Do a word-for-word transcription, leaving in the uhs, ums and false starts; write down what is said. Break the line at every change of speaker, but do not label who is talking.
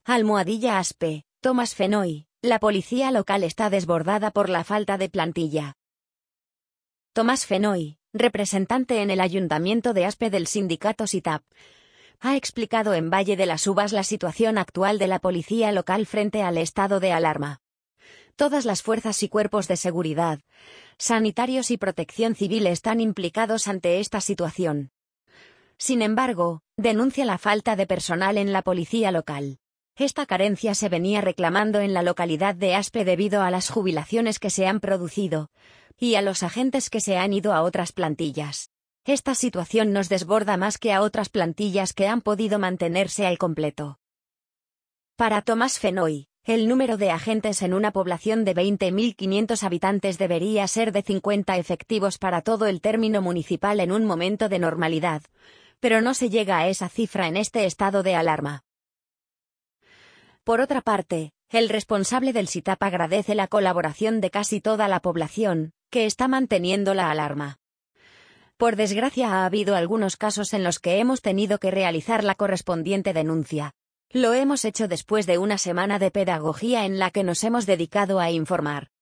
Almohadilla Aspe, Tomás Fenoy, la policía local está desbordada por la falta de plantilla. Tomás Fenoy, representante en el Ayuntamiento de Aspe del sindicato SITAP, ha explicado en Valle de las Uvas la situación actual de la policía local frente al estado de alarma. Todas las fuerzas y cuerpos de seguridad, sanitarios y protección civil están implicados ante esta situación. Sin embargo, denuncia la falta de personal en la policía local. Esta carencia se venía reclamando en la localidad de Aspe debido a las jubilaciones que se han producido y a los agentes que se han ido a otras plantillas. Esta situación nos desborda más que a otras plantillas que han podido mantenerse al completo. Para Tomás Fenoy, el número de agentes en una población de veinte mil quinientos habitantes debería ser de cincuenta efectivos para todo el término municipal en un momento de normalidad, pero no se llega a esa cifra en este estado de alarma. Por otra parte, el responsable del SITAP agradece la colaboración de casi toda la población, que está manteniendo la alarma. Por desgracia ha habido algunos casos en los que hemos tenido que realizar la correspondiente denuncia. Lo hemos hecho después de una semana de pedagogía en la que nos hemos dedicado a informar.